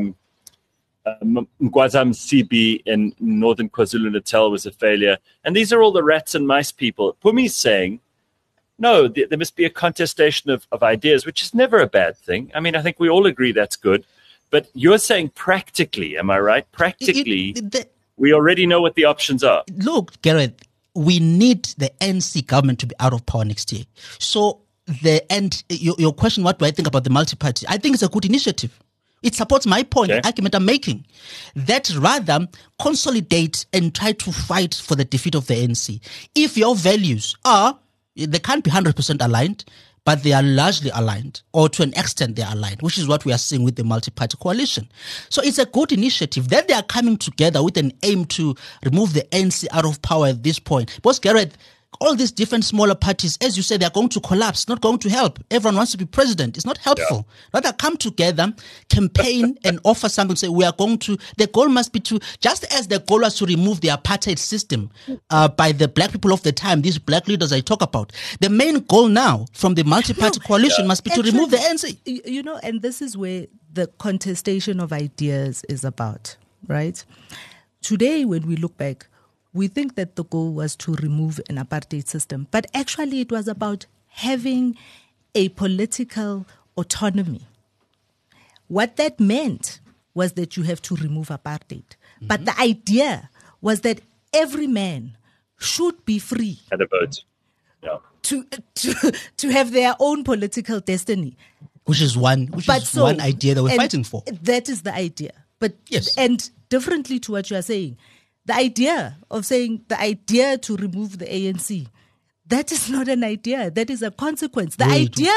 Mgwazam Sibi in northern KwaZulu-Natal was a failure. And these are all the rats and mice people. Pumi's saying, no, there must be a contestation of ideas, which is never a bad thing. I mean, I think we all agree that's good. But you're saying practically, am I right? Practically, we already know what the options are. Look, Gareth, we need the ANC government to be out of power next year. So, your question, what do I think about the multi-party? I think it's a good initiative. It supports my point, the argument I'm making, that rather consolidate and try to fight for the defeat of the ANC. If your values they can't be 100% aligned, but they are largely aligned, or to an extent they are aligned, which is what we are seeing with the multi-party coalition. So it's a good initiative that they are coming together with an aim to remove the ANC out of power at this point. Because, Gareth, all these different smaller parties, as you say, they're going to collapse, not going to help. Everyone wants to be president. It's not helpful. Rather come together, campaign and offer something, say the goal must be to, just as the goal was to remove the apartheid system by the black people of the time, these black leaders I talk about, the main goal now from the multi-party coalition must be to remove the ANC. You know, and this is where the contestation of ideas is about, right? Today, when we look back, we think that the goal was to remove an apartheid system, but actually it was about having a political autonomy. What that meant was that you have to remove apartheid. Mm-hmm. But the idea was that every man should be free. And a vote. Yeah. To have their own political destiny. Which is one idea that we're fighting for. That is the idea. But yes. And differently to what you are saying, the idea to remove the ANC, that is not an idea. That is a consequence. The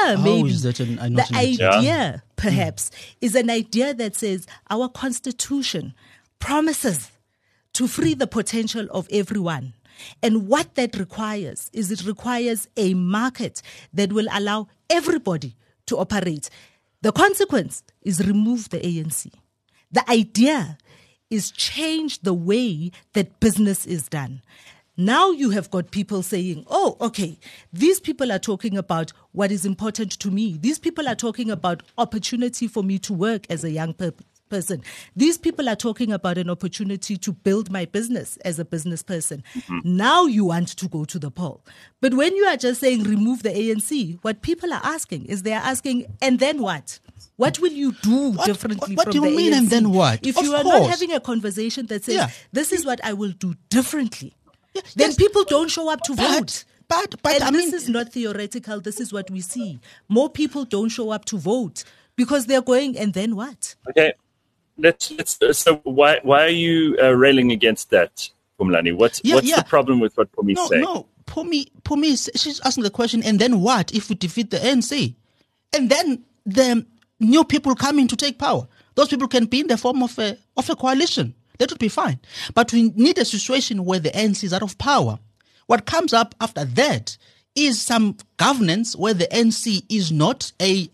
idea perhaps is an idea that says our constitution promises to free the potential of everyone. And what that requires is it requires a market that will allow everybody to operate. The consequence is remove the ANC. The idea is change the way that business is done. Now you have got people saying, oh, okay, these people are talking about what is important to me. These people are talking about opportunity for me to work as a young person. These people are talking about an opportunity to build my business as a business person. Now you want to go to the poll. But when you are just saying remove the ANC, what people are asking is they are asking, and then what? What will you do differently what from do you the mean, ANC? and then what? If Of you are course. not having a conversation that says, this is what I will do differently, Yes, then yes. people don't show up to vote. But And I mean, this is not theoretical. This is what we see. More people don't show up to vote because they're going, and then what? Okay, let's. So why are you railing against that, Phumlani? What's the problem with what Pumi's saying? No, Pumi, she's asking the question, and then what if we defeat the ANC? And then the new people coming to take power. Those people can be in the form of a coalition. That would be fine. But we need a situation where the ANC is out of power. What comes up after that is some governance where the ANC is not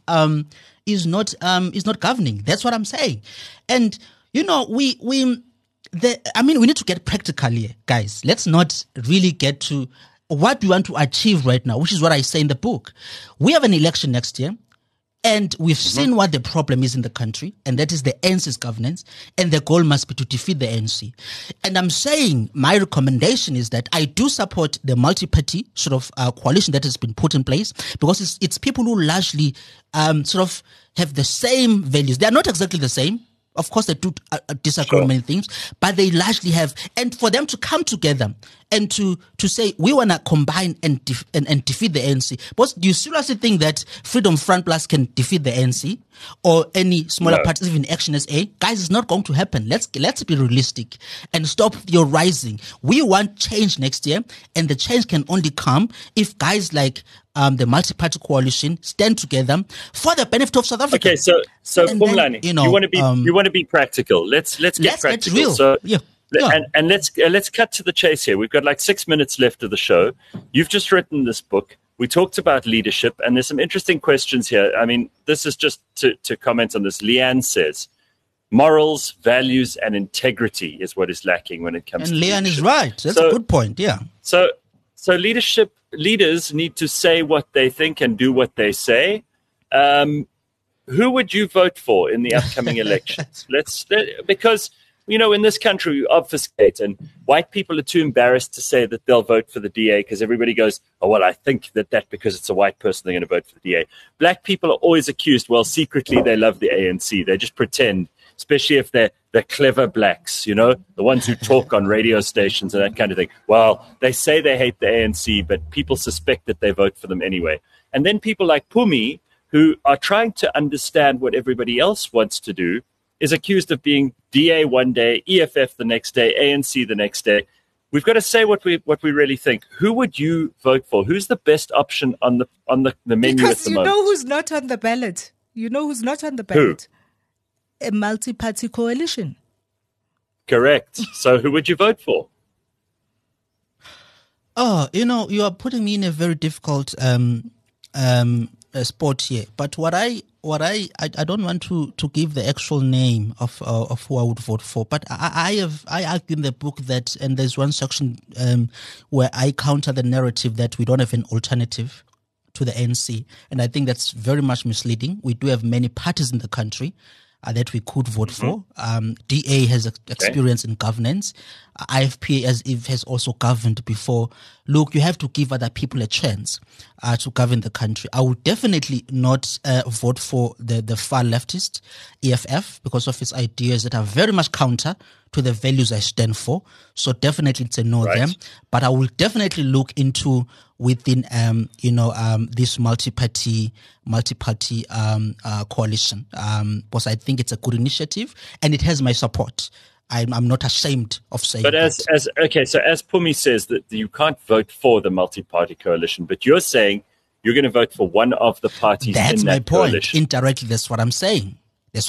governing. That's what I'm saying. And we need to get practical here, guys. Let's not really get to what we want to achieve right now, which is what I say in the book. We have an election next year. And we've seen what the problem is in the country, and that is the ANC's governance, and the goal must be to defeat the ANC. And I'm saying my recommendation is that I do support the multi-party sort of coalition that has been put in place, because it's people who largely sort of have the same values. They are not exactly the same. Of course, they do disagree on many things, but they largely have. And for them to come together and to say, we want to combine and defeat the ANC. But do you seriously think that Freedom Front Plus can defeat the ANC or any smaller parties, even Action SA? Guys, it's not going to happen. Let's be realistic and stop theorizing. We want change next year, and the change can only come if guys like the multi-party coalition stand together for the benefit of South Africa. Okay, so Phumlani, you want to be practical. Let's get practical. Real. So, yeah. And let's cut to the chase here. We've got like 6 minutes left of the show. You've just written this book. We talked about leadership, and there's some interesting questions here. I mean, this is just to comment on this. Leanne says, morals, values, and integrity is what is lacking when it comes to leadership. And Leanne is right. That's a good point, yeah. So leaders need to say what they think and do what they say. Who would you vote for in the upcoming elections? Because in this country, we obfuscate, and white people are too embarrassed to say that they'll vote for the DA because everybody goes, oh, well, I think that because it's a white person, they're going to vote for the DA. Black people are always accused, well, secretly they love the ANC. They just pretend, especially if they're clever blacks, the ones who talk on radio stations and that kind of thing. Well, they say they hate the ANC, but people suspect that they vote for them anyway. And then people like Pumi, who are trying to understand what everybody else wants to do, is accused of being DA one day, EFF the next day, ANC the next day. We've got to say what we really think. Who would you vote for? Who's the best option on the menu because at the moment? Because you know who's not on the ballot. Who? A multi-party coalition. Correct. So who would you vote for? Oh, you are putting me in a very difficult spot here. But what I don't want to give the actual name of who I would vote for. But I argue in the book that, and there's one section where I counter the narrative that we don't have an alternative to the ANC, and I think that's very much misleading. We do have many parties in the country that we could vote for. DA has experience in governance. IFP has also governed before. Look, you have to give other people a chance to govern the country. I would definitely not vote for the far leftist EFF because of its ideas that are very much counter to the values I stand for. So definitely it's a no there. But I will definitely look into within this multi-party coalition because I think it's a good initiative and it has my support. I'm not ashamed of saying that. But as Pumi says that you can't vote for the multi-party coalition, but you're saying you're going to vote for one of the parties that's in that point. Coalition. Indirectly, that's what I'm saying.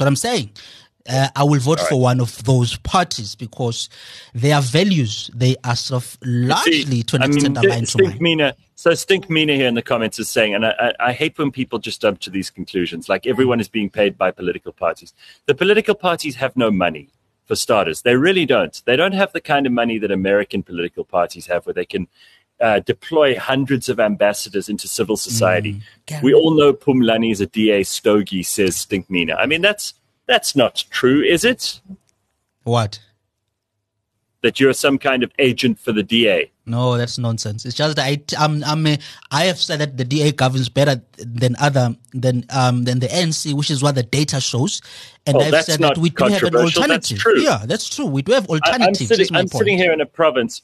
I will vote for one of those parties because their values, they are sort of largely to an extent aligned to mine. Stink Mina here in the comments is saying, and I hate when people just jump to these conclusions, like everyone is being paid by political parties. The political parties have no money, for starters. They really don't. They don't have the kind of money that American political parties have where they can deploy hundreds of ambassadors into civil society. We all know Phumlani is a DA stogie, says Stink Mina. I mean, that's That's not true, is it? What? That you're some kind of agent for the DA. No, that's nonsense. It's just that I have said that the DA governs better than the ANC, which is what the data shows. And I've said that we do have an alternative. That's true. Yeah, that's true. We do have alternatives. I'm sitting here in a province,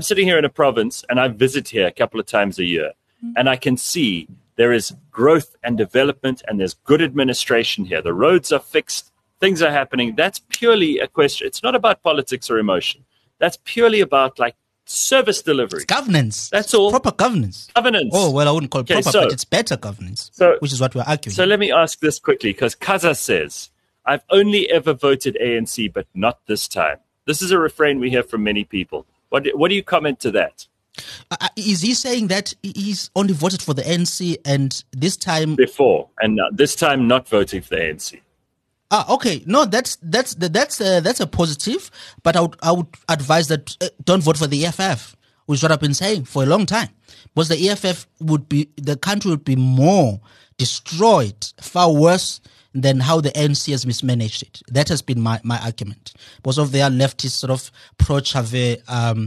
and I visit here a couple of times a year, and I can see there is growth and development, and there's good administration here. The roads are fixed. Things are happening. That's purely a question. It's not about politics or emotion. That's purely about like service delivery. It's governance. That's all. Proper governance. Governance. Oh, well, I wouldn't call it proper, but it's better governance, which is what we're arguing. So let me ask this quickly, because Kaza says, I've only ever voted ANC, but not this time. This is a refrain we hear from many people. What do you comment to that? Is he saying that he's only voted for the ANC and this time... Before, and this time not voting for the ANC? Okay. No, that's a positive, but I would advise that don't vote for the EFF, which is what I've been saying for a long time, because the EFF the country would be more destroyed, far worse than how the ANC has mismanaged it. That has been my argument, because of their leftist sort of pro-Chave,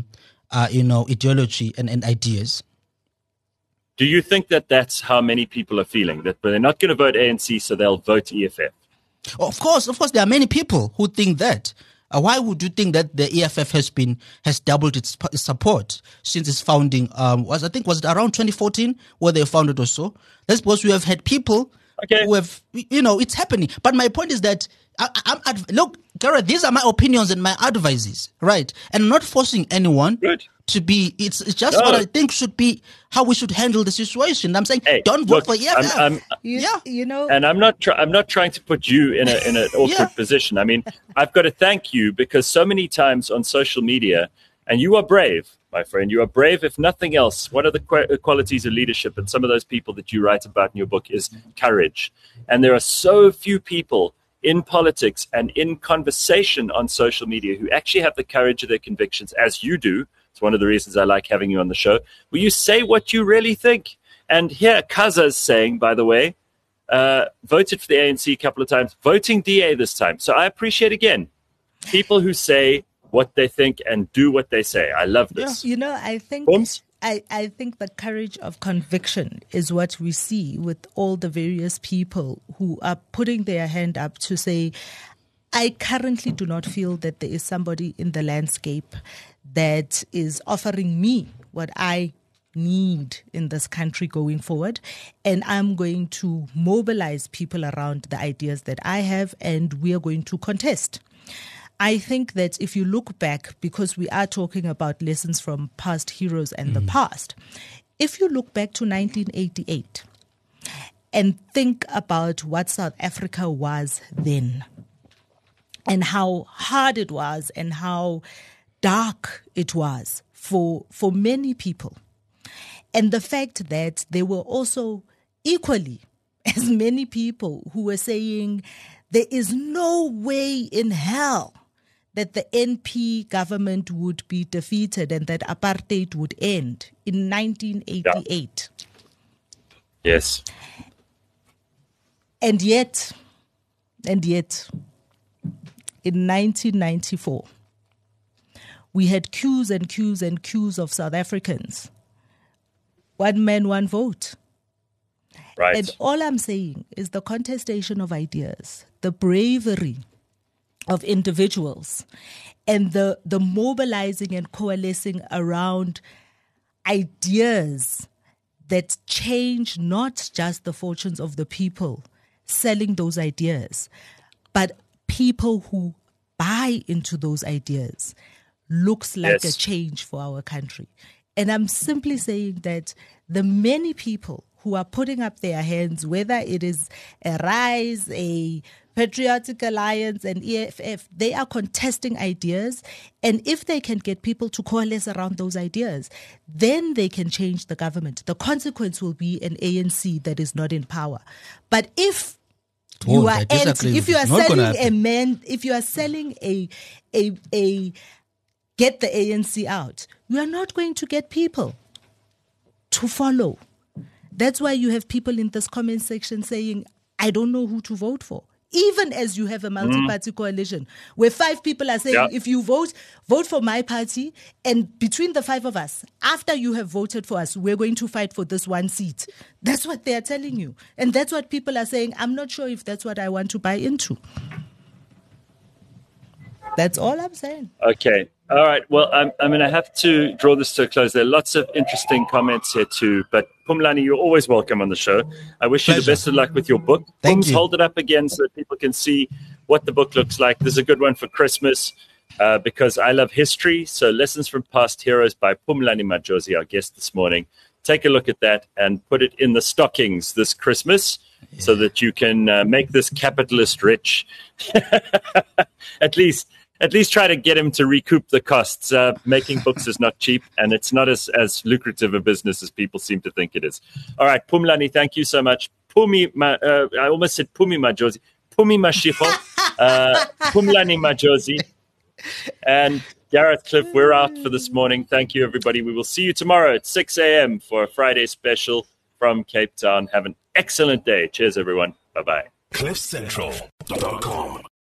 ideology and ideas. Do you think that that's how many people are feeling, that they're not going to vote ANC, so they'll vote EFF? Of course, there are many people who think that. Why would you think that the EFF has doubled its support since its founding? Was it around 2014 where they founded or so? That's because we have had people who have, it's happening. But my point is that, look, Gareth, these are my opinions and my advices, right? And I'm not forcing anyone to be. It's just what I think should be how we should handle the situation. I'm saying, don't vote for EFF. And I'm not trying to put you in an awkward position. I mean, I've got to thank you, because so many times on social media, and you are brave, my friend. You are brave, if nothing else. One of the qualities of leadership, and some of those people that you write about in your book, is courage. And there are so few people in politics and in conversation on social media who actually have the courage of their convictions, as you do. It's one of the reasons I like having you on the show, where you say what you really think. And here, Kaza's saying, by the way, voted for the ANC a couple of times, voting DA this time. So I appreciate, again, people who say what they think and do what they say. I love this. Yeah. I think... I think the courage of conviction is what we see with all the various people who are putting their hand up to say, I currently do not feel that there is somebody in the landscape that is offering me what I need in this country going forward. And I'm going to mobilize people around the ideas that I have, and we are going to contest. I think that if you look back, because we are talking about lessons from past heroes and the past, if you look back to 1988 and think about what South Africa was then and how hard it was and how dark it was for many people, and the fact that there were also equally as many people who were saying there is no way in hell that the NP government would be defeated and that apartheid would end in 1988. Yes. And yet, in 1994, we had queues and queues and queues of South Africans. One man, one vote. Right. And all I'm saying is the contestation of ideas, the bravery of individuals, and the mobilizing and coalescing around ideas that change not just the fortunes of the people selling those ideas, but people who buy into those ideas, looks like a change for our country. And I'm simply saying that the many people who are putting up their hands, whether it is a RISE, a Patriotic Alliance, and EFF, they are contesting ideas. And if they can get people to coalesce around those ideas, then they can change the government. The consequence will be an ANC that is not in power. But if you are selling a get the ANC out, you are not going to get people to follow. That's why you have people in this comment section saying, I don't know who to vote for. even as you have a multi-party coalition, where 5 people are saying, if you vote for my party, and between the 5 of us, after you have voted for us, we're going to fight for this one seat. That's what they're telling you. And that's what people are saying. I'm not sure if that's what I want to buy into. That's all I'm saying. Okay. All right. Well, I'm going to have to draw this to a close. There are lots of interesting comments here too. But Phumlani, you're always welcome on the show. I wish you the best of luck with your book. Thank you. Hold it up again so that people can see what the book looks like. There's a good one for Christmas because I love history. So Lessons from Past Heroes by Phumlani Madjozi, our guest this morning. Take a look at that and put it in the stockings this Christmas so that you can make this capitalist rich. At least try to get him to recoup the costs. Making books is not cheap, and it's not as lucrative a business as people seem to think it is. All right, Phumlani, thank you so much. I almost said Phumi Madjozi. Phumi Mashiko. Phumlani Madjozi. And Gareth Cliff, we're out for this morning. Thank you, everybody. We will see you tomorrow at 6 a.m. for a Friday special from Cape Town. Have an excellent day. Cheers, everyone. Bye-bye. CliffCentral.com